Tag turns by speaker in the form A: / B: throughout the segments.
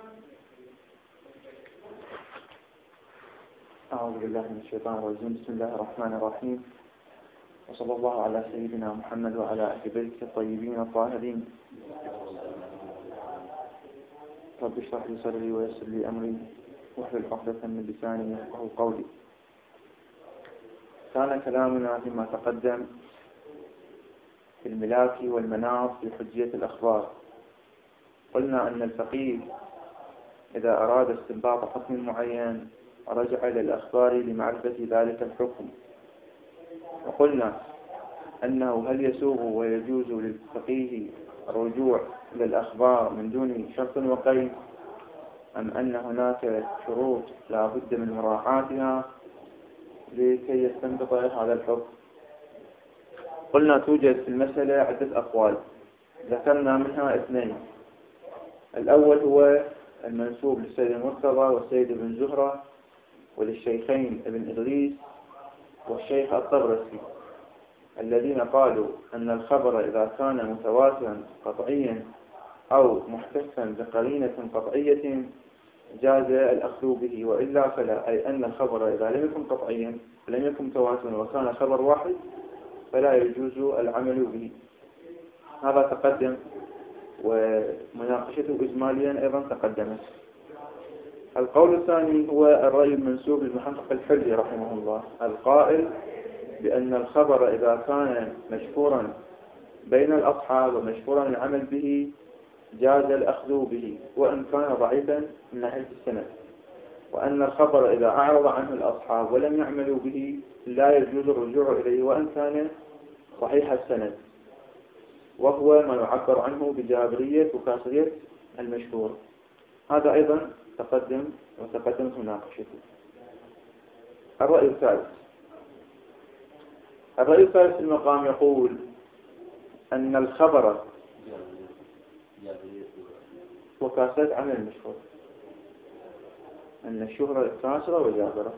A: أعوذ بالله من الشيطان الرجيم. بسم الله الرحمن الرحيم، وصلى الله على سيدنا محمد وعلى أهل بيته الطيبين الطاهرين. رب اشرح لي صدري ويسر لي أمري واحلل عقدة من لساني يفقهوا قولي. كان كلامنا فيما تقدم في الملاك والمناط في حجية الأخبار. قلنا أن الفقيه إذا أراد استنباط حكم معين رجع إلى الأخبار لمعرفة ذلك الحكم، وقلنا أنه هل يسوغ ويجوز للفقيه الرجوع إلى الأخبار من دون شرط وقيد، أم أن هناك شروط لا بد من مراعاتها لكي يستنبط هذا الحكم؟ قلنا توجد في المسألة عدة أقوال، ذكرنا منها اثنين. الأول هو المنسوب للسيد المرتضى والسيد ابن زهرة وللشيخين ابن إدريس والشيخ الطبرسي، الذين قالوا أن الخبر إذا كان متواترا قطعيا أو محتفا بقرينة قطعية جاز الأخذ به، وإلا فلا، أي أن الخبر إذا لم يكن قطعيا لم يكن متواترا وكان خبر واحد فلا يجوز العمل به. هذا تقدم، ومناقشته إجماليا أيضا تقدمت. القول الثاني هو الرأي المنسوب للمحقق الحلي رحمه الله، القائل بأن الخبر إذا كان مشهورا بين الأصحاب ومشهورا العمل به جاز الأخذ به وإن كان ضعيفا من ناحية السند، وأن الخبر إذا أعرض عنه الأصحاب ولم يعملوا به لا يجوز الرجوع إليه وإن كان صحيح السند، وهو ما يعبر عنه بجابرية وكاسرية المشهور. هذا أيضا تقدمت مناقشته. الرأي الثالث في المقام يقول أن الخبر وكاسرية عن المشهور، أن الشهرة كاسرة وجابرة.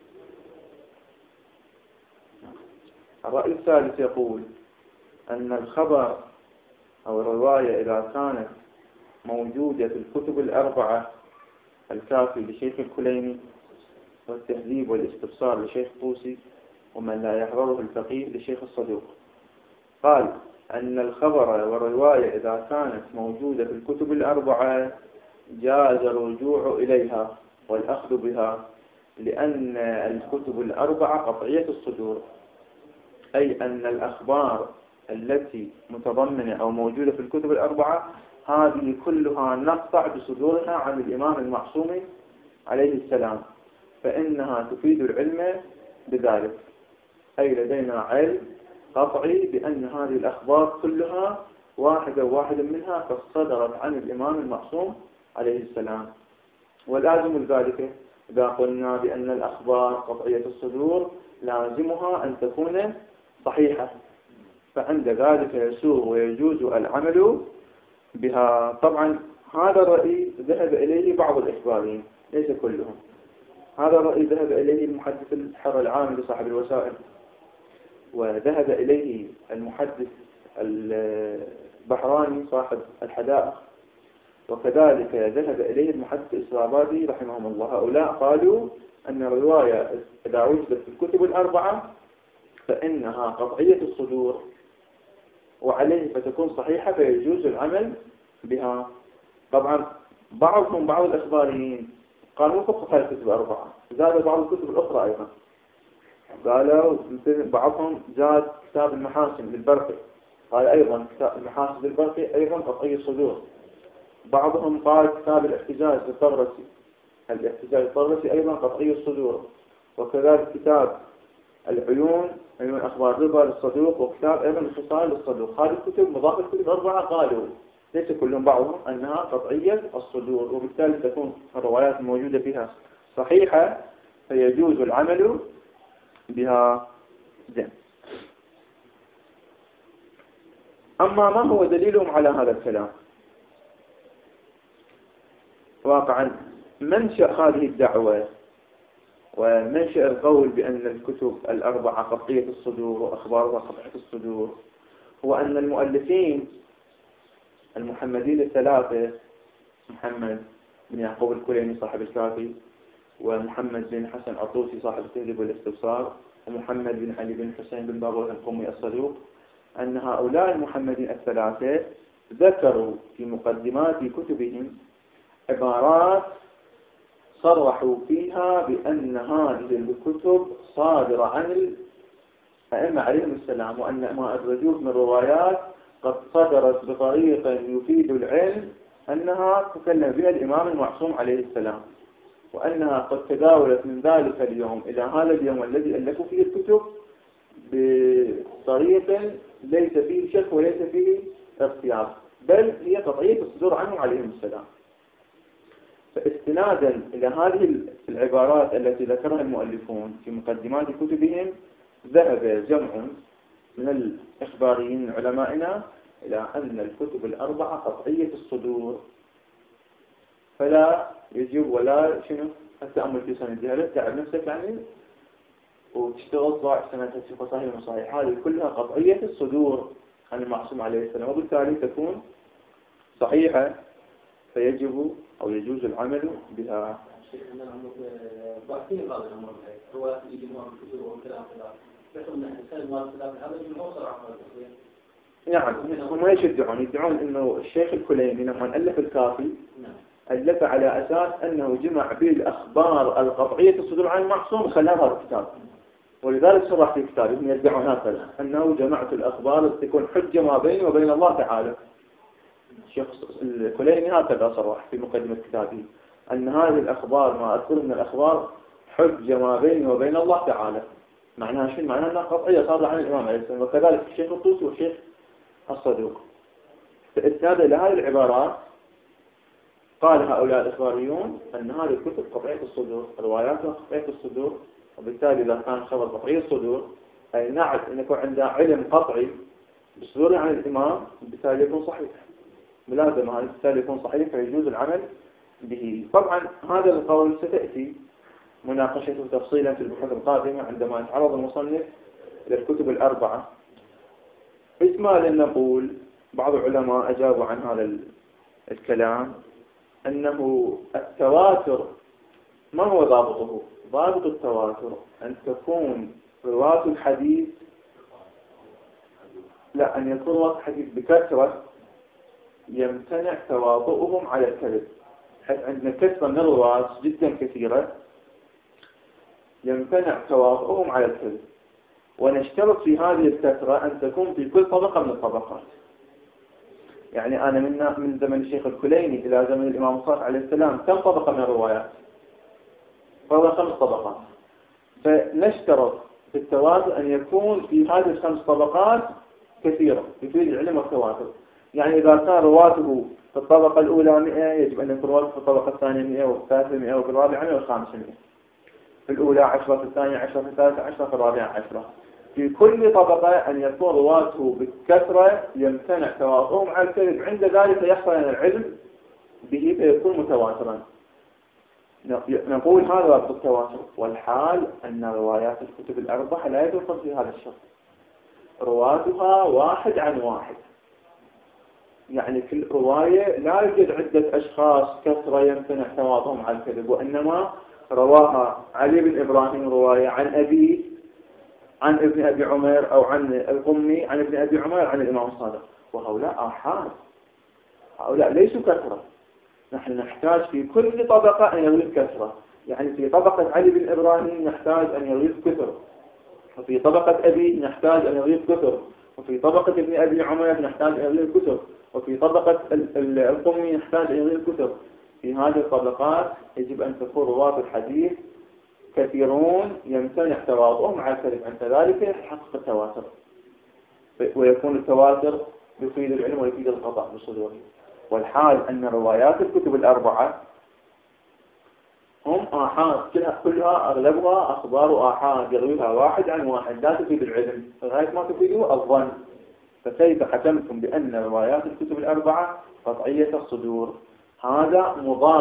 A: الرأي الثالث يقول أن الخبر أو الرواية إذا كانت موجودة في الكتب الأربعة، الكافي لشيخ الكليني والتهذيب والاستبصار لشيخ طوسي ومن لا يحضره الفقيه لشيخ الصدوق، قال أن الخبر والرواية إذا كانت موجودة في الكتب الأربعة جاز الرجوع إليها والأخذ بها، لأن الكتب الأربعة قطعية الصدور، أي أن الأخبار التي متضمنة أو موجودة في الكتب الأربعة هذه كلها نقطع بصدورها عن الإمام المعصوم عليه السلام، فإنها تفيد العلم بذلك، أي لدينا علم قطعي بأن هذه الأخبار كلها واحدة منها قد صدرت عن الإمام المعصوم عليه السلام. واللازم ذلك إذا قلنا بأن الأخبار قطعية الصدور لازمها أن تكون صحيحة، فعند ذلك يسوغ ويجوز العمل بها. طبعا هذا الرأي ذهب إليه بعض الإخباريين ليس كلهم. هذا الرأي ذهب إليه المحدث الحر العام لصاحب الوسائل، وذهب إليه المحدث البحراني صاحب الحدائق، وكذلك ذهب إليه المحدث الإسرابادي رحمهم الله. هؤلاء قالوا أن الرواية إذا وجدت في الكتب الأربعة فإنها قطعية الصدور وعليه فتكون صحيحة فيجوز العمل بها. طبعا بعض الإخباريين قالوا فقط الكتب الأربعة، زاد بعض الكتب الأخرى أيضا، قالوا بعضهم زاد كتاب المحاسن للبرقي، قال أيضا كتاب المحاسن للبرقي أيضا قطعي الصدور. بعضهم قال كتاب الاحتجاج للطبرسي، الاحتجاج للطبرسي أيضا قطعي الصدور، وكذلك كتاب العيون، عيون أخبار رضا للصدوق، وكتاب أيضا الخصال للصدوق. هذه الكتب مضافة الكتب الأربعة قالوا ليس كلهم بعضهم أنها قطعية الصدور، وبالتالي تكون الروايات الموجودة فيها صحيحة فيجوز العمل بها. زين. أما ما هو دليلهم على هذا الكلام؟ واقعا منشأ هذه الدعوة ومنشأ القول بأن الكتب الأربعة قطعية الصدور وأخبارها قطعية الصدور هو أن المؤلفين المحمدين الثلاثة، محمد بن يعقوب الكليني صاحب الكافي، ومحمد بن حسن الطوسي صاحب التهذيب والاستبصار، ومحمد بن علي بن حسين بن باروت القمي الصدوق، أن هؤلاء المحمدين الثلاثة ذكروا في مقدمات كتبهم عبارات صرحوا فيها بأن هذه الكتب صادرة عن الأئمة عليهم السلام، وأن ما أدرجوه من روايات قد صدرت بطريقة يفيد العلم أنها تكلم بها الإمام المعصوم عليه السلام، وأنها قد تداولت من ذلك اليوم إلى هذا اليوم الذي ألفوا فيه الكتب بطريقة ليس فيه شك وليس فيه اغتياب، بل هي قطعية الصدور عنهم عليهم السلام. فاستنادا إلى هذه العبارات التي ذكرها المؤلفون في مقدمات كتبهم، ذهب جمع من الإخباريين علمائنا إلى أن الكتب الأربعة قطعية الصدور، فلا يجب ولا شنو التأمل في سندها، لا تعب نفسك يعني وتشتغل ضاع سنتها في فصاحي المصاحح، هذه كلها قطعية الصدور عن المعصوم عليه السلام، وبالتالي تكون صحيحة، فيجب أو يجوز العمل بها. نعم، هم ايش يدعون انه الشيخ الكليني لما ألف الكافي ألف على أساس أنه جمع به الأخبار القطعية الصدور عن المعصوم خلال هذا الكتاب، ولذلك شرح في كتابه يدعون هكذا أنه جمعت الأخبار تكون حجة ما بيني وبين الله تعالى. الشيخ الكليني هكذا صرح في مقدمة كتابه أن هذه الأخبار ما أذكر من الأخبار حجة ما بيني وبين الله تعالى. معناها شنو؟ معناها أنها قطعية صادرة عن الإمام عليه السلام، وكذلك الشيخ الطوسي والشيخ الصدوق. فإسناد إلى هذه العبارات قال هؤلاء الإخباريون أن هذه الكتب قطعية الصدور، رواياتها قطعية الصدور، وبالتالي إذا كان خبر قطعي الصدور أي نعت أن يكون عندها علم قطعي بالصدور عن الإمام، بالتالي يكون صحيح، بلازم هذا بالتالي يكون صحيح فيجوز العمل به. طبعا هذا القول ستأتي مناقشته تفصيلا في البحوث القادمة عندما يتعرض المصنف إلى الكتب الأربعة. إجمالا نقول بعض العلماء أجابوا عن هذا الكلام أنه التواتر ما هو ضابطه؟ ضابط التواتر أن تكون رواة الحديث أن يكون رواة الحديث بكثرة يمتنع تواطؤهم على الكذب، حيث عندنا كثرة من الرواة جدا كثيرة يمتنع تواطؤهم على الكذب، ونشترط في هذه الكثرة أن تكون في كل طبقة من الطبقات. يعني أنا من زمن الشيخ الكليني إلى زمن الإمام الصادق عليه السلام كم طبقة من الروايات؟ فهو 5 طبقات، فنشترط في التواتر أن يكون في هذه ال5 طبقات كثيرة يفيد العلم والتواتر. يعني إذا كان رواته في الطبقة الأولى 100 يجب أن يكون رواته في الطبقة الثانية 100 والثالثة 100 وفي الرابعة 100 والخامسة 100، في الأولى 10 في الثانية 10 في الثالثة 10 في الرابعة 10. في كل طبقة أن يكون رواته بالكثرة يمتنع تواطؤهم على الكذب، عند ذلك يحصل العلم به فيكون متواترا. نقول هذا رابط التواتر، والحال أن روايات الكتب الأربعة لا يدخل في هذا الشرط، رواتها واحد عن واحد، يعني كل رواية لا يوجد عدة أشخاص كثرة يمتنع تواطؤهم على الكذب، وإنما رواها علي بن إبراهيم رواية عن أبيه عن ابن أبي عمر أو عن القمي عن ابن أبي عمر عن الإمام الصادق، وهؤلاء آحاد، هؤلاء ليسوا كثرة. نحن نحتاج في كل طبقة أن يغلب كثرة، يعني في طبقة علي بن إبراهيم نحتاج أن يغلب كثر، وفي طبقة أبي نحتاج أن يغلب كثر، وفي طبقة ابن أبي عمر نحتاج أن يغلب كثر، وفي طبقة القمي نحتاج أن يغلب كثر. في هذه الطبقات يجب أن تكون رواة الحديث كثيرون يمتنع تواطؤهم على الكذب، عند ذلك يتحقق التواتر، ويكون التواتر يفيد العلم ويفيد القطع بالصدور. والحال أن روايات الكتب الأربعة هم آحاد، كلها أغلبها أخبار آحاد يرويها واحد عن واحد، لا تفيد العلم لغاية ما تفيده الظن. فكيف حكمتم بأن روايات الكتب الأربعة قطعية الصدور؟ هذا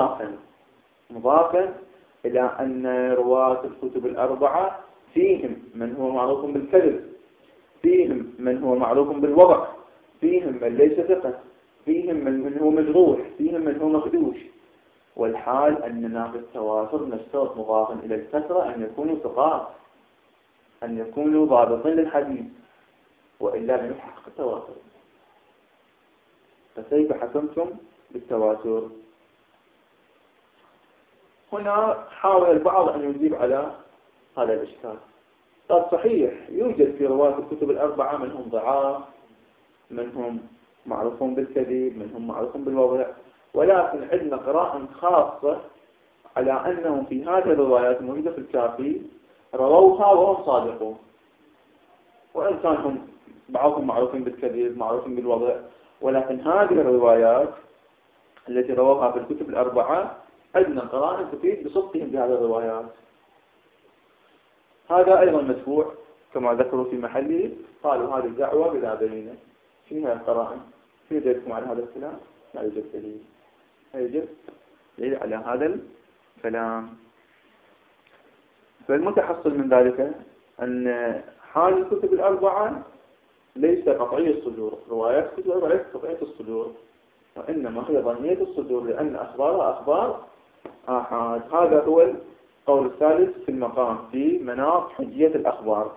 A: مضافا إلى أن رواة الكتب الأربعة فيهم من هو معروف بالكذب، فيهم من هو معروف بالوضع، فيهم من ليس ثقة، فيهم من هو مجروح، فيهم من هو مخدوش. والحال أننا في التواتر نشترط مضافا إلى الكثرة أن يكونوا ثقات، أن يكونوا ضابطين للحديث، وإلا لم يحقق التواتر. فكيف حكمتم بالتواتر؟ هنا حاول البعض أن يجيب على هذا الإشكال. قال صحيح يوجد في رواة الكتب الأربعة منهم ضعاف، منهم معروفون بالكذب، منهم معروفون بالوضع، ولكن عندنا قراءة خاصة على أنهم في هذه الروايات الموجودة في الكافي رووها وهم صادقون، وإن كان هم بعضهم معروفين بالكذب معروفين بالوضع، ولكن هذه الروايات التي رووها في الكتب الأربعة عندنا قراءة تفيد بصدقهم بهذه الروايات. هذا أيضا مدفوع كما ذكروا في محله، قالوا هذه الدعوة بلا بينة، فيها قراءة. في دليلكم على هذا الكلام؟ لا يوجد دليل، لا يوجد دليل على هذا الكلام. فالمتحصل من ذلك أن حال الكتب الأربعة ليس قطعي الصدور، روايات الكتب الأربعة ليست قطعية الصدور، وإنما هي ظنية الصدور، لأن أخبارها أخبار آحاد. هذا هو القول الثالث في المقام في مناط حجية الأخبار.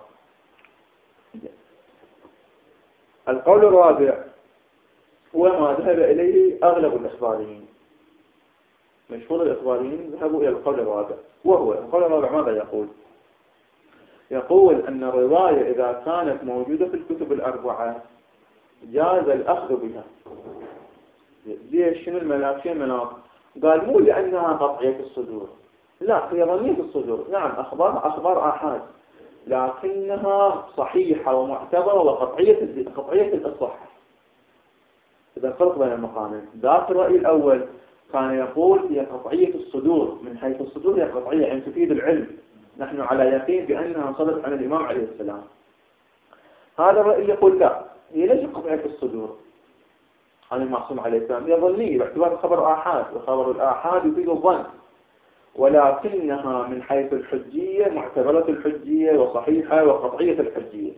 A: القول الرابع هو ما ذهب إليه أغلب الإخباريين، مشهور الإخباريين ذهبوا إلى القول الرابع، وهو القول الرابع ماذا يقول؟ يقول أن الرواية إذا كانت موجودة في الكتب الأربعة جاز الأخذ بها. ليش؟ شنو المناط؟ قال مو لأنها قطعية الصدور، لا، هي ظنية الصدور، نعم أخبار آحاد، لكنها صحيحة ومعتبرة وقطعية الصحة. إذا الفرق بين المقامين، ذات الرأي الأول كان يقول هي قطعية الصدور، من حيث الصدور هي قطعية، يعني تفيد العلم، نحن على يقين بأنها صدرت عن الإمام عليه السلام. هذا الرأي يقول لا، هي ليست قطعية الصدور عن المعصوم عليه السلام، هي ظنية باعتبار الخبر آحاد، وخبر الآحاد يفيد الظن، ولكنها من حيث الحجية معتبرة الحجية وصحيحة وقطعية الحجية.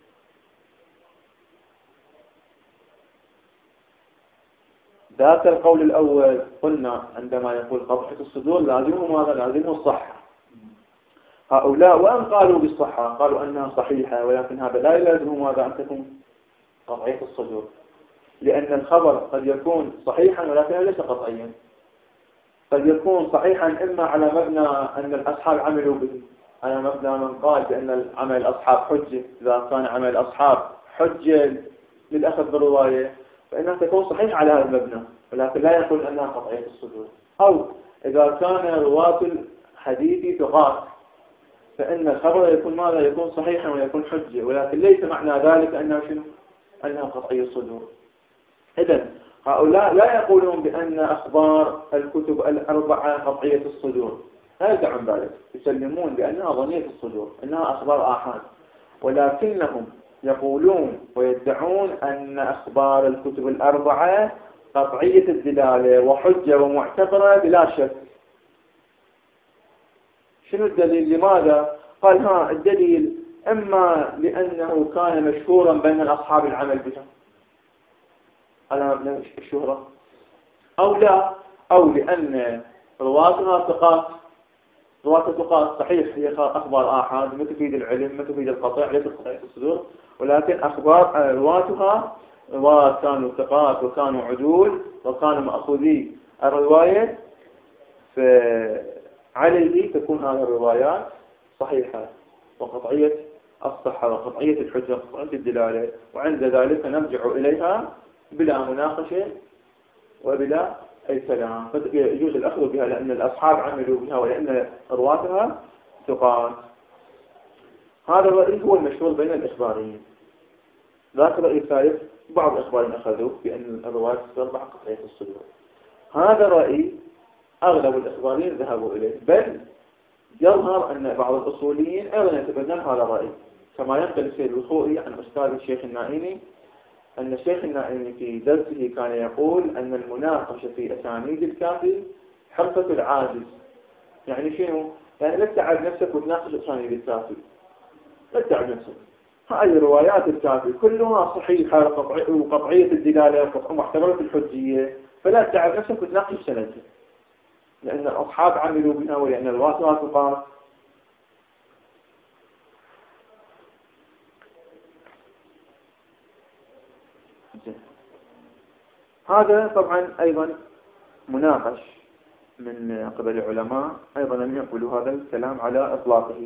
A: ذات القول الأول قلنا عندما يقول قطعية الصدور لازمه ماذا؟ لازمه الصحة. هؤلاء وأن قالوا بالصحة قالوا أنها صحيحة، ولكن هذا لا يلازمه ماذا؟ أن تكون قطعية الصدور، لأن الخبر قد يكون صحيحا ولكن ليس قطعيا، قد يكون صحيحا إما على مبنى أن الأصحاب عملوا به، على مبنى من قال بأن عمل الأصحاب حجة، إذا كان عمل الأصحاب حجة للأخذ بالرواية فإنها تكون صحيحة على هذا المبنى، ولكن لا يقول أنها قطعية الصدور. أو إذا كان رواة الحديث ثقات فإن الخبر يكون ماذا؟ يكون صحيحا ويكون حجة، ولكن ليس معنى ذلك أنها شنو؟ أنها قطعية الصدور. إذن هؤلاء لا يقولون بأن أخبار الكتب الأربعة قطعية الصدور، لا يدعون ذلك، يسلمون بأنها ظنية الصدور، أنها أخبار آحاد، ولكنهم يقولون ويدعون أن أخبار الكتب الأربعة قطعية الدلالة وحجة ومعتبرة بلا شك. شنو الدليل؟ لماذا؟ قال الدليل إما لأنه كان مشهورا بين الأصحاب العمل بها على مبنى الشهرة، أو لا، أو لأن رواتها ثقات، رواة الثقات صحيح هي أخبار آحاد ما تفيد العلم ما تفيد القطع، ليست قطعية الصدور، ولكن أخبار رواتها رواة كانوا ثقات وكانوا عدول وكانوا مأخوذي الرواية، فعليه تكون هذه الروايات صحيحة وقطعية الصحة وقطعية الحجة وقطعية الدلالة، وعند ذلك نرجع إليها بلا مناقشة وبلا أي كلام، يجوز الأخذ بها لأن الأصحاب عملوا بها ولأن رواتها ثقات. هذا الرأي هو المشهور بين الإخباريين. ذاك الرأي الثالث بعض الإخباريين أخذوه بأن الروايات الأربعة قطعية الصدور. هذا الرأي أغلب الإخباريين ذهبوا إليه، بل يظهر أن بعض الأصوليين أيضا يتبنون هذا الرأي، كما ينقل السيد الخوئي عن أستاذ الشيخ النائمي أن الشيخ النائمي في درسه كان يقول أن المناقشة في أسانيد الكافي حرفة العاجز. يعني شنو؟ يعني لا تتعب نفسك وتناقش أسانيد الكافي، لا تتعب نفسك، هذه روايات الكافي كلها صحيحة وقطعية الدلالة ومحتملة الحجية، فلا تتعب نفسك وتناقش سندها. لأن الأصحاب عملوا بها ولأن الرواة واثقات. هذا طبعا أيضا مناقش من قبل العلماء، أيضا لم يقولوا هذا الكلام على إطلاقه،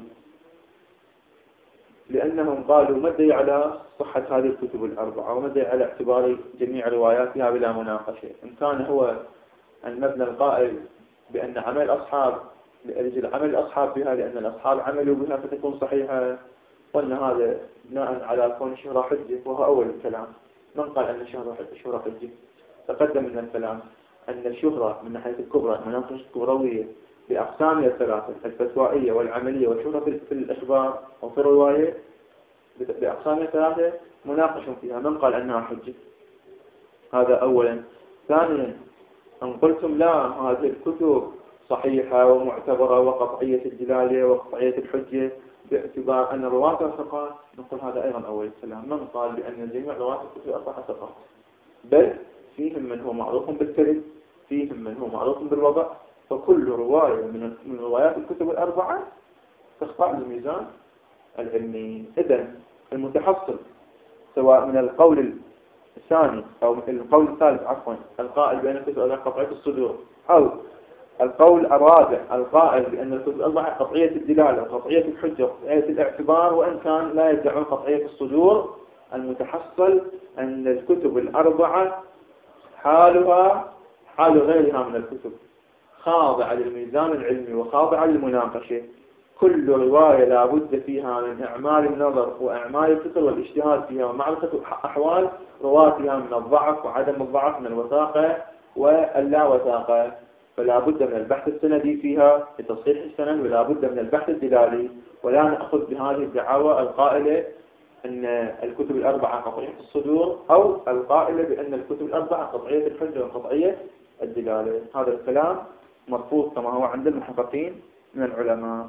A: لأنهم قالوا ما الدليل على صحة هذه الكتب الأربعة وما الدليل على اعتبار جميع رواياتها بلا مناقشة. إن كان هو المبنى القائل بأن عمل الأصحاب لأجل عمل الأصحاب بها لأن الأصحاب عملوا بها فتكون صحيحة، قلنا هذا بناء على كون الشهرة حجة، وهو أول الكلام. من قال أن الشهرة حجة؟ تقدم من الكلام أن الشهرة من ناحية الكبرى المناقشة الكبروية بأقسامها الثلاثة الفتوائية والعملية والشهرة في الإخبار أو في الرواية بأقسامها الثلاثة مناقش فيها. من قال أنها حجة؟ هذا أولا. ثانيا، أن قلتم لا هذه الكتب صحيحة ومعتبرة وقطعية الدلالة وقطعية الحجة باعتبار أن الرواة ثقات، نقول هذا أيضا أول الكلام. من قال بأن جميع رواة الكتب أربعة ثقات؟ بل فيهم من هو معروف بالكذب، فيهم من هو معروف بالوضع، فكل رواية من روايات الكتب الأربعة تخضع للميزان العلمي. إذن المتحصل سواء من القول الثاني أو من القول الثالث القائل بأن الكتب الأربعة قطعية الصدور، أو القول الرابع القائل بأن الكتب الأربعة قطعية الدلالة وقطعية الحجة وقطعية الاعتبار وإن كان لا يدعون قطعية الصدور، المتحصل أن الكتب الأربعة حالها حال غيرها من الكتب خاضعة للميزان العلمي وخاضعة للمناقشة. كل رواية لا بد فيها من إعمال النظر وإعمال الفكر والاجتهاد فيها ومعرفة أحوال رواتها من الضعف وعدم الضعف، من الوثاقة واللا وثاقة. فلا بد من البحث السندي فيها لتصحيح السند، ولا بد من البحث الدلالي. ولا نأخذ بهذه الدعاوى القائلة أن الكتب الأربعة قطعية الصدور أو القائلة بأن الكتب الأربعة قطعية الحجة وقطعية الدلالة. هذا الكلام مرفوض كما هو عند المحققين من العلماء.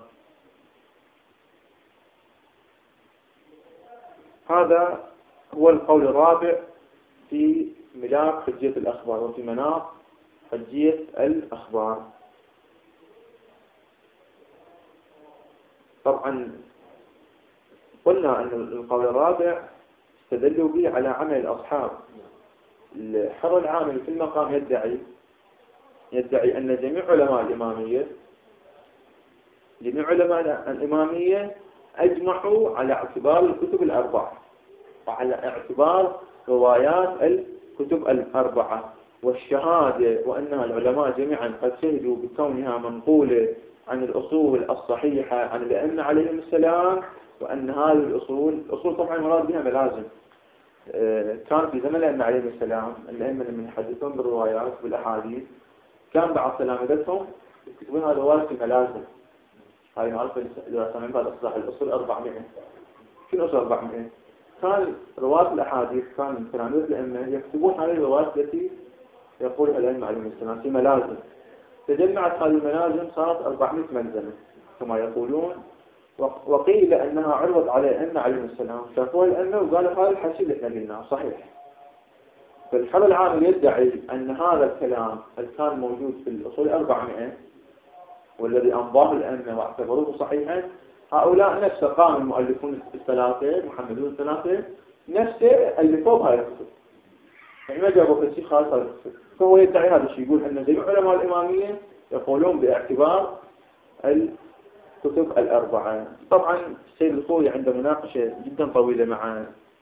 A: هذا هو القول الرابع في ملاك حجية الأخبار وفي مناط حجية الأخبار. طبعا قلنا أن القول الرابع استدلوا به على عمل الأصحاب. الحر العامل في المقام يدعي أن جميع علماء الإمامية أجمعوا على اعتبار الكتب الأربعة وعلى اعتبار روايات الكتب الأربعة والشهادة، وأنها العلماء جميعا قد شهدوا بكونها منقولة عن الأصول الصحيحة عن الأئمة عليهم السلام، وأن هذه الأصول طبعا مراد بها ملازم. كان في زمن الأئمة عليهم السلام الأئمة لما يحدثون بالروايات والأحاديث كان بعض تلامذتهم يكتبون هذه الروايات في ملازم. هاي معرفة إذا سمعنا بعد إصلاح الأصول 400. شنو أصول 400؟ كان رواة الأحاديث كان من تلامذة الأئمة يكتبون هذه الروايات التي يقولها الأئمة عليهم السلام في ملازم. تجمعت هذه الملازم صارت 400 ملزمة كما يقولون، وقيل أنها عرضت على الأئمة عليهم السلام، شافوها الأئمة وقالوا هذا الحشي اللي احنا قلناه صحيح. فالحر العامل يدعي أن هذا الكلام اللي كان موجود في الأصول 400 والذي أمضاه الأئمة واعتبروه صحيحا، هؤلاء نفسه قام المؤلفون الثلاثة محمدون الثلاثة نفسه ألفوا بهذا الكتب، يعني ما جابوا في شيء خالص هذا الكتب. فهو يدعي هذا الشيء، يقول أن جميع علماء الإمامية يقولون باعتبار الكتب الأربعة. طبعا السيد الخوئي عنده مناقشة جدا طويلة مع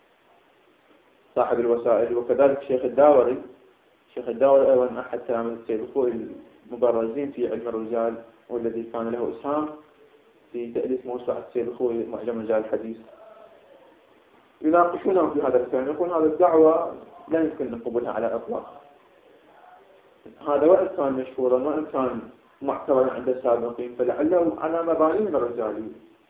A: صاحب الوسائل، وكذلك الشيخ الداوري أيضا أحد تلاميذ السيد الخوئي المبرزين في علم الرجال، والذي كان له إسهام في تأليف موسوعة السيد الخوئي معجم رجال الحديث. يناقشونه في هذا الكلام، يقول هذا الدعوة لا يمكن نقبلها على الإطلاق. هذا وإن كان مشهورا وإن كان معتبرا عند السابقين فلعله على مبانيهم الرجالية،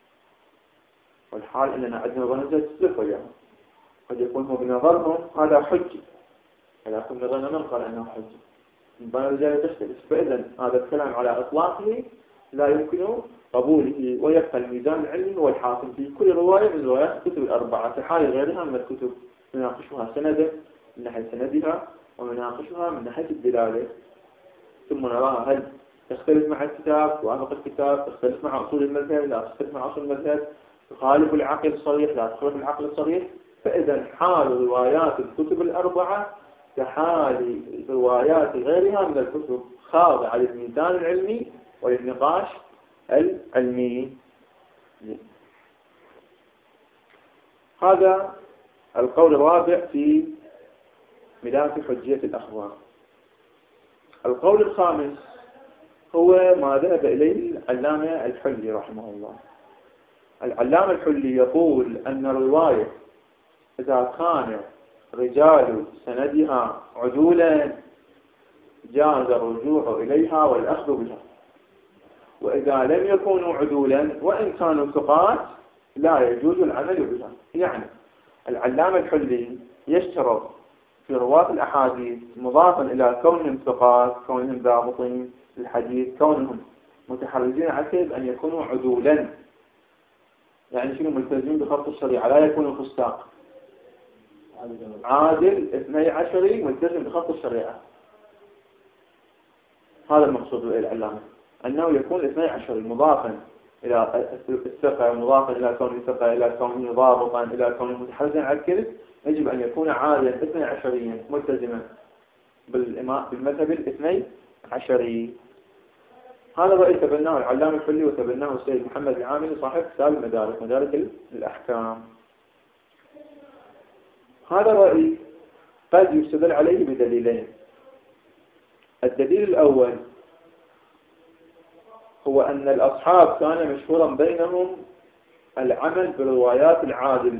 A: والحال أننا عندنا مباني تسلف وياهم، قد يكون هو بنظرهم هذا حجة، ولكن نظرنا من قال أنه حجة، مباني الرجالية تختلف. فإذا هذا الكلام على إطلاقه لا يمكن قبوله، ويبقى الميزان العلمي هو الحاكم في كل رواية من روايات الكتب الأربعة في حال غيرها من الكتب، نناقشها سندا من ناحية سندها ومناقشها من ناحية الدلالة، ثم نراها هل تختلف مع الكتاب، توافق الكتاب، تختلف مع أصول المذهب، لا تختلف مع أصول المذهب، تخالف العقل الصريح، لا تخالف العقل الصريح. فإذا حال روايات الكتب الأربعة كحال روايات غيرها من الكتب، خاضعة للميزان العلمي وللنقاش العلمي. هذا القول الرابع في ملاك حجية الأخبار. القول الخامس هو ما ذهب إليه العلامة الحلي رحمه الله. العلامة الحلي يقول أن الرواية إذا كان رجال سندها عدولا جاز الرجوع إليها والأخذ بها، وإذا لم يكونوا عدولا وإن كانوا ثقات لا يجوز العمل بها. يعني العلامة الحلي يشترط في رواة الأحاديث مضافا إلى كونهم ثقات، كونهم ضابطين للحديث، كونهم متحرزين عن الكذب، أن يكونوا عدولا. يعني شنو؟ ملتزمين بخط الشريعة، لا يكونوا فساق. عادل 12 ملتزم بخط الشريعة. هذا المقصود بالعلامة، أنه يكون 12 مضافا إلى الثقة، مضافا إلى كونه ثقة، إلى كونه ضابطا، إلى كونه متحرزا عن الكذب. يجب أن يكون عادلا 12 ملتزما بالمذهب 12. هذا رأي تبناه العلامة الحلي وتبناه السيد محمد العاملي صاحب كتاب المدارك، مدارك الأحكام. هذا رأي قد يستدل عليه بدليلين. الدليل الأول هو أن الأصحاب كان مشهورا بينهم العمل بروايات العادل.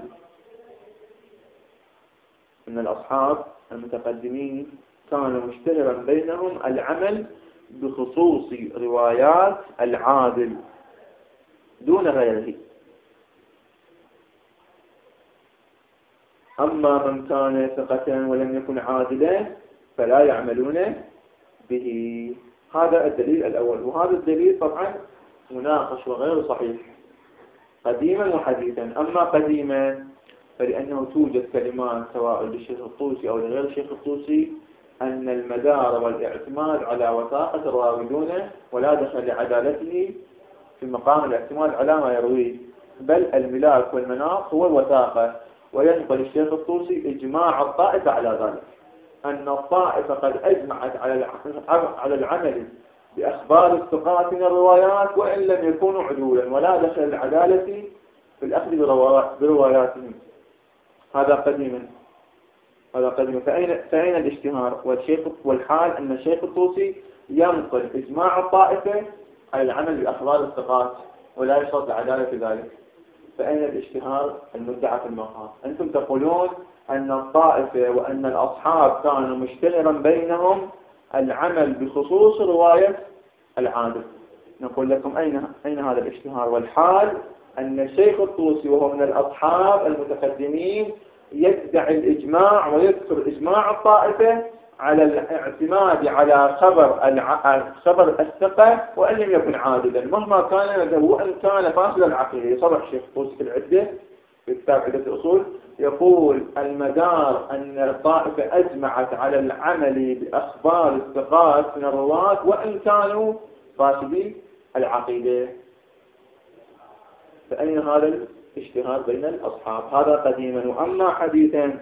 A: أن الأصحاب المتقدمين كان مشتهرا بينهم العمل بخصوص روايات العادل دون غيره. أما من كان ثقة ولم يكن عادلا فلا يعملون به. هذا الدليل الأول. وهذا الدليل طبعا مناقش وغير صحيح قديما وحديثا. أما قديما فلأنه توجد كلمات سواء للشيخ الطوسي أو لغير الشيخ الطوسي أن المدار والاعتماد على وثاقة الراوي دونه، ولا دخل لعدالته في مقام الاعتماد على ما يرويه، بل الملاك والمناط هو الوثاقة. وينقل الشيخ الطوسي إجماع الطائفة على ذلك، أن الطائفة قد أجمعت على العمل بأخبار الثقات من الروايات وإن لم يكونوا عدولا، ولا دخل العدالة في الأخذ برواياتهم. هذا قديما. فأين الاشتهار والحال أن الشيخ الطوسي ينقل إجماع الطائفة على العمل بأخبار الثقات ولا يشترط العدالة في ذلك. فأين الاشتهار المدعى في المقام؟ أنتم تقولون أن الطائفة وأن الأصحاب كانوا مشتهرا بينهم العمل بخصوص رواية العادل. نقول لكم أين هذا الاشتهار والحال أن الشيخ الطوسي وهو من الأصحاب المتقدمين يدعي الإجماع ويذكر إجماع الطائفة على الاعتماد على خبر الثقة وإن لم يكن عادلا مهما كان مذهبه وإن كان فاسد العقيدة. يصرح الشيخ الطوسي في العدة في كتاب عدة الأصول يقول المدار أن الطائفة أجمعت على العمل بأخبار الثقات من الرواة وإن كانوا فاسدي العقيدة. فأين هذا الاشتهار بين الأصحاب؟ هذا قديما. وأما حديثا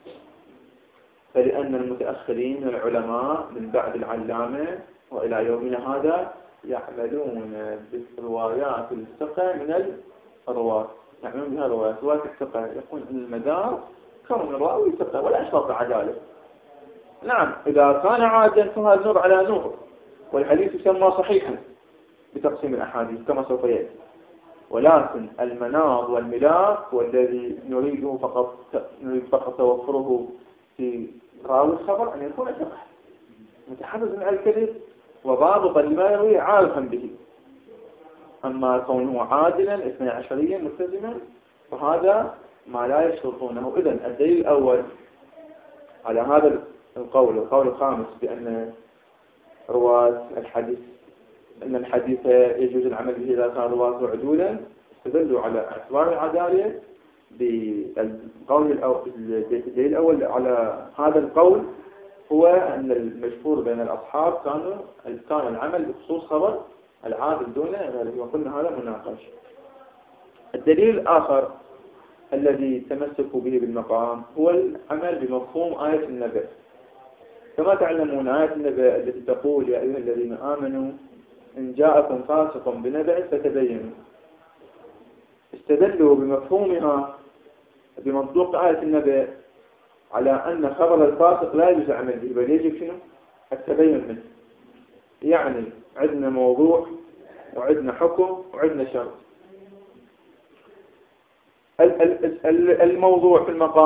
A: فلأن المتأخرين من العلماء من بعد العلامة وإلى يومنا هذا يعملون بروايات الثقة من الرواة، يعملون بها روايات الثقة. يقول المدار كون الراوي ثقة ولا يشترط عدالة. نعم إذا كان عادلا فهذا نور على نور، والحديث يسمى صحيحا بتقسيم الأحاديث كما سوف يأتي. ولكن المناط والملاك والذي نريد فقط توفره في راوي الخبر أن يكون ثقة متحرز عن الكذب وضابطا لما يروي عارفا به. أما كونه عادلا 12 ملتزما فهذا ما لا يشترطونه. إذن الدليل الأول على هذا القول الخامس بأن رواة الحديث أن الحديث يجوز العمل به إذا كان رواته عدولا استدلوا على اعتبار العدالة بالقول الدليل الأول على هذا القول هو أن المشهور بين الأصحاب كان العمل بخصوص خبر العادل دون غيره، وقلنا هذا مناقش. الدليل الآخر الذي تمسكوا به بالمقام هو العمل بمفهوم آية النبأ. كما تعلمون آية النبأ التي تقول يا أيها الذين آمنوا إن جاءكم فاسق بنبأ فتبينوا، استدلوا بمفهومها بمنطوق آية النبأ على أن خبر الفاسق لا يجوز العمل به، بل يجب شنو؟ التبين منه. يعني عندنا موضوع وعندنا حكم وعندنا شرط. الموضوع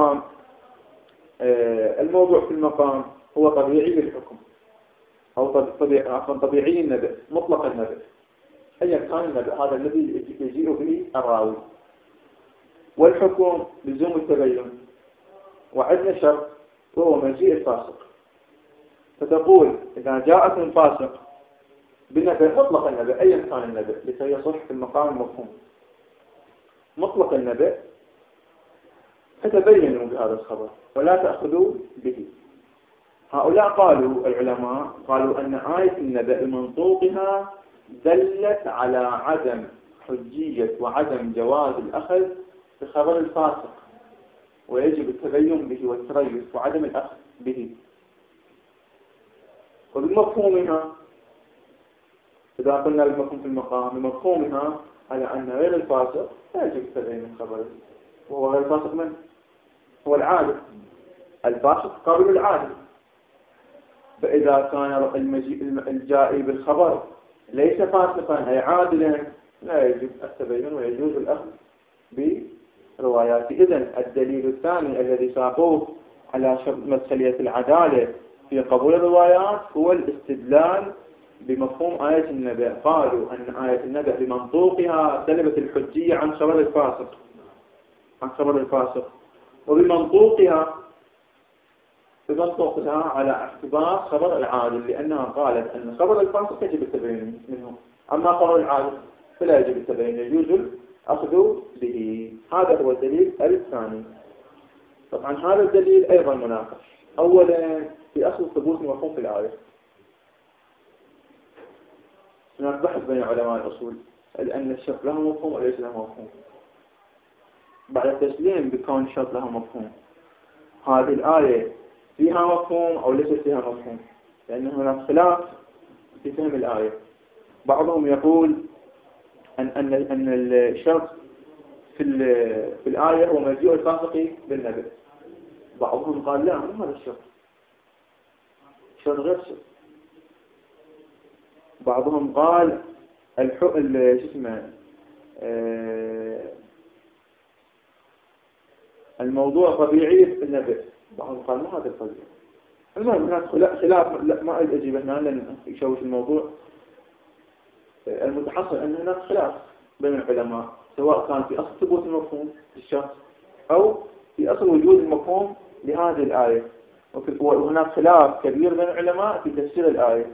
A: في المقام هو طبيعي للحكم، أو طبيعي النبأ، مطلق النبأ، أيا كان النبأ هذا الذي يجيء به الراوي. والحكم لزوم التبين، وعندنا شرط وهو مجيء الفاسق. فتقول إذا جاءكم فاسق بنبأ، مطلق النبأ أيا كان النبأ لكي يصح في المقام المفهوم، مطلق النبأ، فتبينوا بهذا الخبر ولا تأخذوا به. هؤلاء قالوا العلماء قالوا أن آية النبأ بمنطوقها دلت على عدم حجية وعدم جواز الأخذ بخبر الفاسق، ويجب التبين به والتريث وعدم الأخذ به. وبمفهومها، إذا قلنا بالمفهوم في المقام، بمفهومها على أن غير الفاسق لا يجب التبين من خبره، وهو غير الفاسق من؟ هو العادل. الفاسق قابل العادل. فإذا كان الجائي بالخبر ليس فاسقا أي عادلا لا يجب التبين ويجوز الأخذ برواياته. إذن الدليل الثاني الذي ساقوه على مسألة العدالة في قبول الروايات هو الاستدلال بمفهوم آية النبأ. قالوا أن آية النبأ بمنطوقها سلبت الحجية عن خبر الفاسق، وبمنطوقها على اعتبار خبر العادل، لأنها قالت أن خبر الفاسق يجب التبين منه، أما خبر العادل فلا يجب التبين، يجوز الأخذ به. هذا هو الدليل الثاني. طبعا هذا الدليل أيضا مناقش. أولا في أصل ثبوت المفهوم في الآية، هناك بحث بين علماء الأصول أن الشرط له مفهوم وليس له مفهوم. بعد التسليم بكون الشرط له مفهوم، هذه الآية فيها مفهوم أو ليست فيها مفهوم، لأن هناك خلاف في فهم الآية. بعضهم يقول أن الشرط في الآية هو مجيء الفاسق بالنبأ. بعضهم قال لا، مو هذا الشرط غير شرط. بعضهم قال الموضوع طبيعي في النبأ. بعضهم قال ما هذا الطبيعي. المهم هناك خلاف، ما أريد أجيب هنا لأن يشوش الموضوع. المتحصل أن هناك خلاف بين العلماء، سواء كان في أصل ثبوت المفهوم للشخص أو في أصل وجود المفهوم لهذه الآية. وهناك خلاف كبير بين العلماء في تفسير الآية.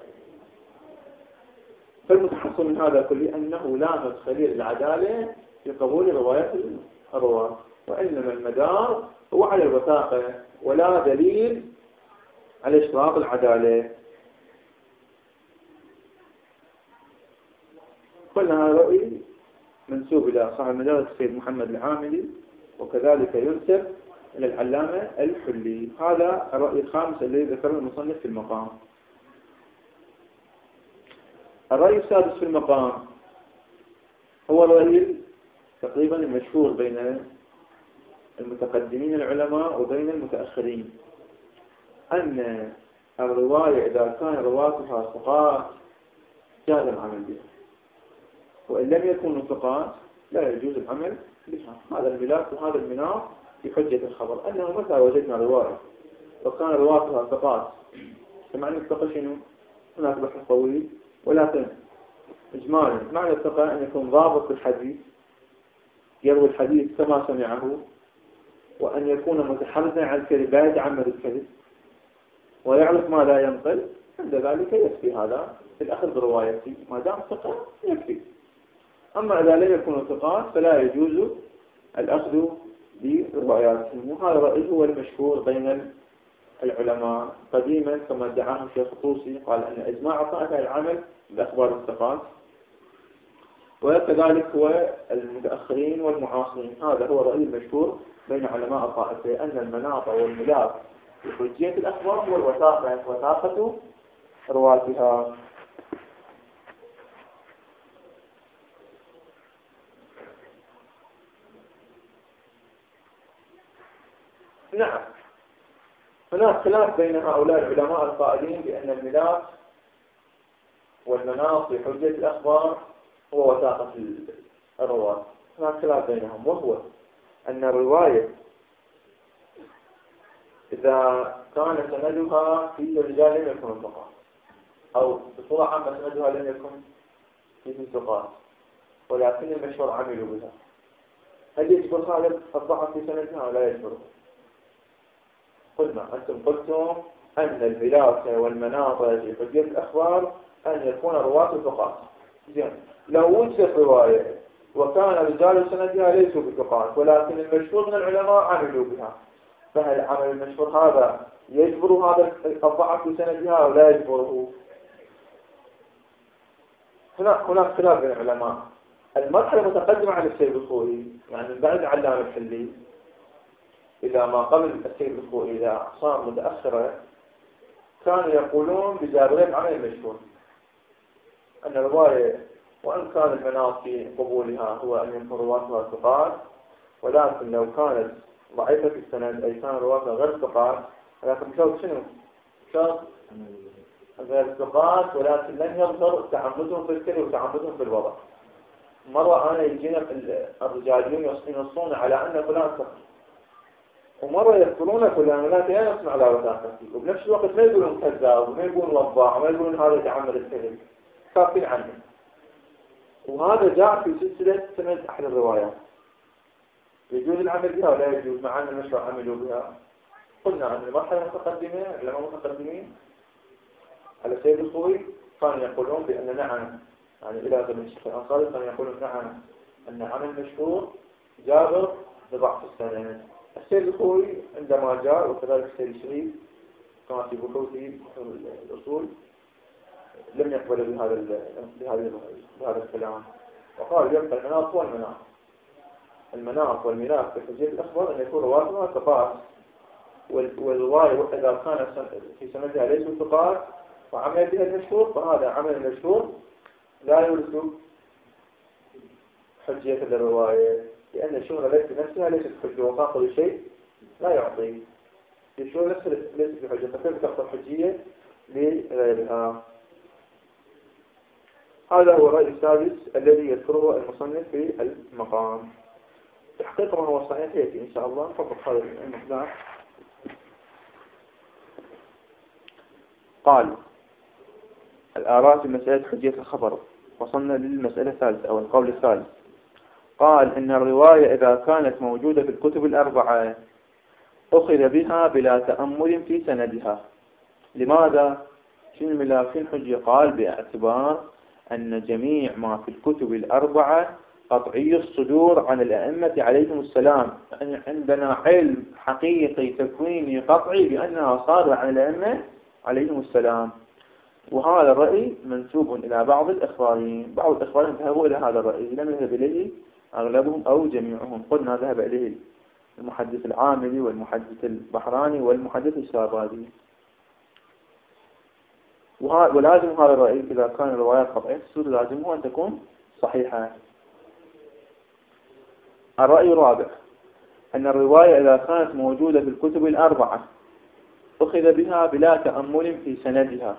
A: فالمتحصل من هذا كله أنه لا مدخل العدالة في قبول روايات الرواة، وإنما المدار هو على الوثاقة ولا دليل على اشتراط العدالة. قلنا هذا رأي منسوب إلى صاحب المدارس السيد محمد العاملي، وكذلك ينسب إلى العلامة الحلي. هذا الرأي الخامس الذي ذكره المصنف في المقام. الرأي السادس في المقام هو الرأي تقريبا المشهور بين المتقدمين العلماء وبين المتأخرين، أن الرواية إذا كان رواتها ثقات جاز العمل بها، وإن لم يكونوا ثقات لا يجوز العمل بها. هذا الملاك وهذا المناط في حجة الخبر، أنه متى وجدنا رواية وكان رواتها ثقات، فمعنى الثقة شنو؟ هناك بحث طويل، ولكن إجمالا معنى الثقة أن يكون ضابط بالحديث، يروي الحديث كما سمعه، وأن يكون متحرزا عن الكذب، لا يتعمد الكذب، ويعرف ما لا ينقل. عند ذلك يكفي هذا في الأخذ بروايته، ما دام ثقة يكفي. أما إذا لم يكونوا ثقات فلا يجوز الأخذ برواياتهم. وهذا الرأي هو المشهور بين العلماء قديما كما ادعاه الشيخ الطوسي، قال أن إجماع الطائفة العمل بأخبار الثقات، وكذلك هو المتأخرين والمعاصرين. هذا هو الرأي المشهور بين علماء الطائفة، أن المناط والملاك في حجية الأخبار هو وثاقة رواتها. نعم، هناك خلاف بين هؤلاء العلماء القائلين بأن الملاك والمناط في حجية الأخبار هو وثاقة الرواة. هناك خلاف بينهم، وهو أن الرواية إذا كان سندها في رجال لم يكن ثقات، أو بصورة عامة سندها لم يكن في ثقات، ولكن المشهور عملوا بها، هل يجبر هذا الضعف في سندها أو لا يجبره؟ قلنا أنتم قلتم أن الملاك والمناط في حجية الأخبار أن يكون رواة ثقات. زين، لو وجدت رواية وكان رجال سندها ليسوا بثقات ولكن المشهور من العلماء عملوا بها، فهل عمل المشهور هذا يجبر هذا الضعف في سندها أو لا يجبره؟ هناك خلاف بين العلماء. المرحلة المتقدمة على السيد الخوئي، يعني من بعد علام الحلي إلى ما قبل السيد الخوئي إذا صار متأخرة، كانوا يقولون بجابرية عمل المشهور، أن الرواية وأن كان المناط في قبولها هو أن يكون رواتها ثقات، ولكن لو كانت ضعيفة في السند أي كان رواتها غير ثقات، ولكن شوف شنو؟ شوف غير ثقات ولكن لم يظهر تعمدهم في الكذب وتعمدهم في الوضع. مرة أنا يجينا الرجاليون ينصون على أن فلان ثقة، ومرة يذكرون فلان ولكن لا ينصون على وثاقته، وبنفس الوقت ما يقولون كذاب وما يقولون وضاع وما يقولون هذا يتعمد الكذب، كافين عنه. وهذا جاء في سلسلة سند أحد الروايات. يجوز العمل بها ولا يجوز مع أن المشروع عملوا بها؟ قلنا أن المرحلة المتقدمة العلماء المتقدمين على سيد الخوئي كانوا يقولون بأن نعم، يعني إلى زمن الشيخ الأنصاري كانوا يقولون نعم أن عمل مشهور جابر لضعف السند. السيد الخوئي عندما جاء وكذلك السيد الشريف كما في بحوثه الأصول لم يقبل بهذا الكلام، وقال يبقى المناط هو المناط والملاك في حجية الأخبار أن يكون رواتها ثقات، والرواية إذا كان في سندها ليسوا ثقات وعمل بها المشهور فهذا عمل المشهور لا يورث حجية الرواية، لأن الشهرة ليست بنفسها ليست حجية، وفاقد شيء لا يعطي الشهرة ليست بحجية، فكيف تحصل حجية لغيرها؟ هذا هو الرأي السادس الذي يذكره المصنف في المقام. تحقيق ما هو صحيح يأتي إن شاء الله فقط هذا المقدار. قال الآراء في مسألة حجية الخبر، وصلنا للمسألة الثالثة أو القول الثالث. قال إن الرواية إذا كانت موجودة في الكتب الأربعة أخذ بها بلا تأمل في سندها. لماذا؟ شنو الملاك حجة؟ قال باعتبار أن جميع ما في الكتب الأربعة قطعي الصدور عن الأئمة عليهم السلام، يعني عندنا علم حقيقي تكويني قطعي بأنها صادرة عن الأئمة عليهم السلام. وهذا الرأي منسوب إلى بعض الإخباريين، بعض الإخباريين ذهبوا إلى هذا الرأي، لم يذهب إليه أغلبهم أو جميعهم. قلنا ذهب إليه المحدث العاملي والمحدث البحراني والمحدث الشعبادي. ولازم هذا الرأي إذا كان الروايات قطعية الصدور لازمه أن تكون صحيحة. الرأي الرابع أن الرواية إذا كانت موجودة في الكتب الأربعة أخذ بها بلا تأمل في سندها.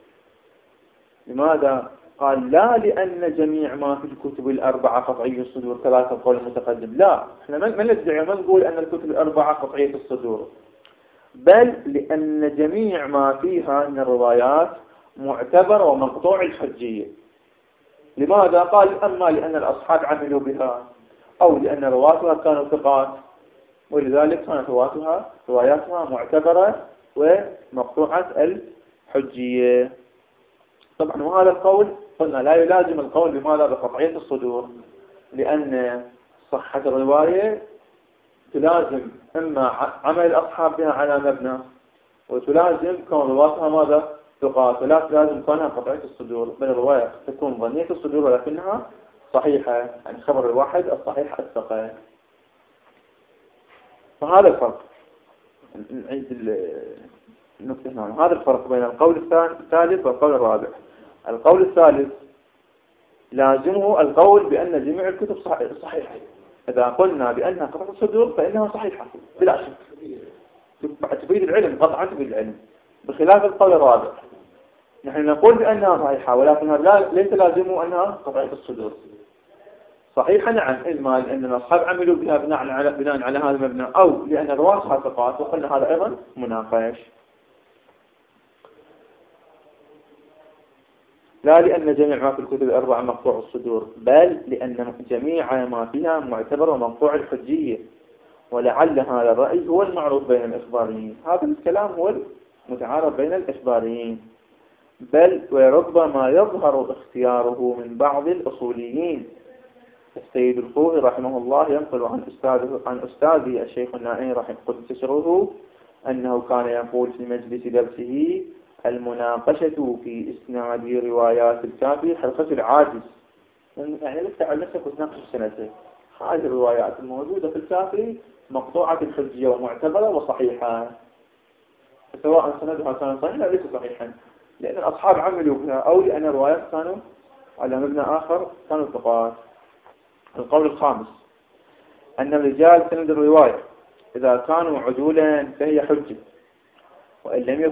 A: لماذا؟ قال لا لأن جميع ما في الكتب الأربعة قطعي الصدور ثلاثة قول المتقدم، لا، احنا ما ندعي ما نقول أن الكتب الأربعة قطعية الصدور، بل لأن جميع ما فيها من الروايات معتبر ومقطوع الحجية. لماذا؟ قال أما لأن الأصحاب عملوا بها أو لأن رواتها كانوا ثقات، ولذلك كانت رواياتها معتبرة ومقطوعة الحجية. طبعا وهذا القول قلنا لا يلازم القول بماذا؟ بقطعية الصدور، لأن صحة الرواية تلازم إما عمل الأصحاب بها على مبنى، وتلازم كون رواتها ماذا؟ ثقات، ولا تلازم كونها قطعية الصدور، بل الرواية تكون ظنية الصدور ولكنها صحيحة، يعني خبر الواحد الصحيح الثقة. فهذا الفرق. نعيد النقطة هنا. هذا الفرق بين القول الثالث والقول الرابع. القول الثالث لازمه القول بأن جميع الكتب صحيحة. إذا قلنا بأنها قطعة الصدور فإنها صحيحة بلا شك، تفيد العلم، قطعا تفيد العلم، بخلاف القول الرابع. نحن نقول بأنها صحيحة ولكنها ليس لازمه أنها قطعة الصدور. صحيحة نعم، إما لأن الأصحاب عملوا بها بناء على هذا المبنى، أو لأن الرواة ثقات، وقلنا هذا أيضا مناقش. لا لأن جميع ما في الكتب الأربعة مقطوع الصدور، بل لأن جميع ما فيها معتبر ومقطوع الحجية، ولعل هذا الرأي هو المعروف بين الإخباريين. هذا الكلام هو المتعارف بين الإخباريين، بل وربما يظهر اختياره من بعض الأصوليين. السيد الخوئي رحمه الله ينقل عن أستاذه الشيخ النائي رحمه قدس سره أنه كان يقول في مجلس درسه: المناقشة في إسناد روايات الكافي حرفة العاجز. يعني لك تعال نفسك وتناقش سنته. هذه الروايات الموجودة في الكافي مقطوعة الحجية ومعتبرة وصحيحة، سواء سندها كان صحيحا أو ليس صحيحا، لأن الأصحاب عملوا بها، أو لأن الروايات كانوا على مبنى آخر كانوا ثقات. القول الخامس أن الرجال سند الرواية إذا كانوا عدولا فهي حجة، وإن لم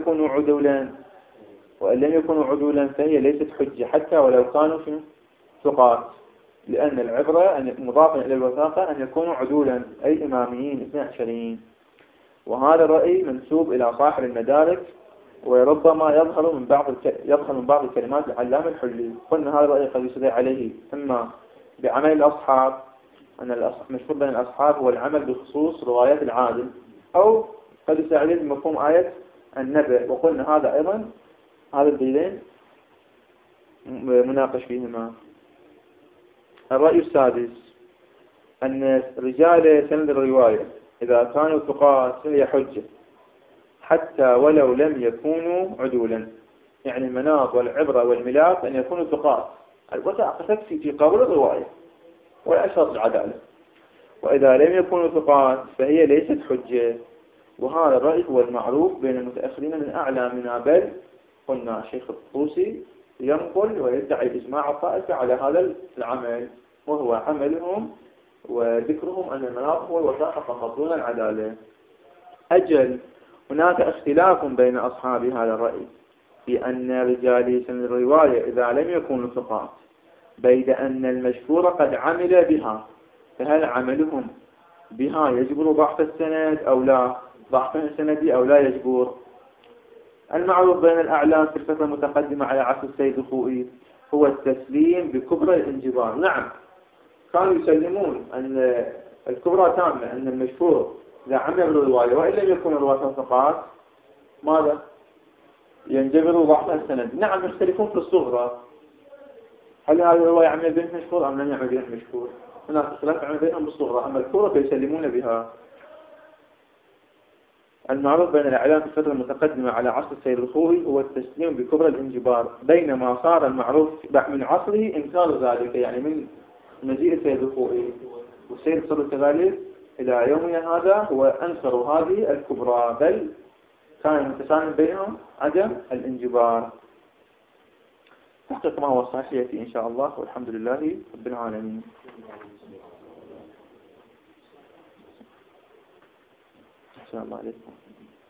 A: يكونوا عدولا فهي ليست حجة حتى ولو كانوا ثقات، لأن العبرة مضافا إلى الوثاقة أن يكونوا عدولا أي إماميين 12. وهذا الرأي منسوب إلى صاحب المدارك، وربما يظهر من بعض الكلمات العلامة الحلي. قلنا هذا الرأي قد يستدل عليه إما بعمل الأصحاب، أن مشهور بين الأصحاب هو العمل بخصوص روايات العادل، أو قد يستدل بمفهوم آية النبأ، وقلنا هذا أيضا هذا الدليلين مناقش فيهما. الرأي السادس أن رجال سند الرواية إذا كانوا ثقات فهي حجة حتى ولو لم يكونوا عدولا، يعني المناط والعبرة والملاك أن يكونوا ثقات، الوثاقة تكفي في قبول الرواية ولا شرط العدالة. وإذا لم يكونوا ثقات فهي ليست حجة، وهذا الرأي هو المعروف بين المتأخرين من أعلامنا، بل قلنا الشيخ الطوسي ينقل ويدعي إجماع الطائفة على هذا العمل، وهو عملهم وذكرهم أن المناط هو الوثاقة فقط دون العدالة. أجل هناك اختلاف بين أصحاب هذا الرأي في أن رجال سند الرواية إذا لم يكونوا ثقات، بيد أن المشهور قد عمل بها، فهل عملهم بها يجبر ضعف السند أو لا، ضعف السند أو لا يجبر؟ المعروف بين الأعلام في الفترة المتقدمة على عصر السيد الخوئي هو التسليم بكبرى الانجبار. نعم، كانوا يسلمون أن الكبرى تامة، أن المشهور إذا عمل بالرواية وإن لم يكون الرواية ثقات ماذا؟ ينجبر ضعف السند. نعم، يختلفون في الصغرى، هل هذه الرواية عمل بها المشهور أم لم يعمل بها المشهور؟ هناك اختلاف عمل بينهم بالصغرى، أما الكبرى فيسلمون بها. المعروف بين الإعلام في الفترة المتقدمة على عصر السيد الخوئي هو التسليم بكبرى الانجبار، بينما صار المعروف من عصره إنكار ذلك، يعني من مجيء السيد الخوئي والسيد صدر كذلك إلى يومنا هذا هو أنكر هذه الكبرى، بل كان متسامح بينهم عدم الانجبار. تحقق ما هو صحيح يأتي إن شاء الله، والحمد لله رب العالمين. إن شاء الله عليكم.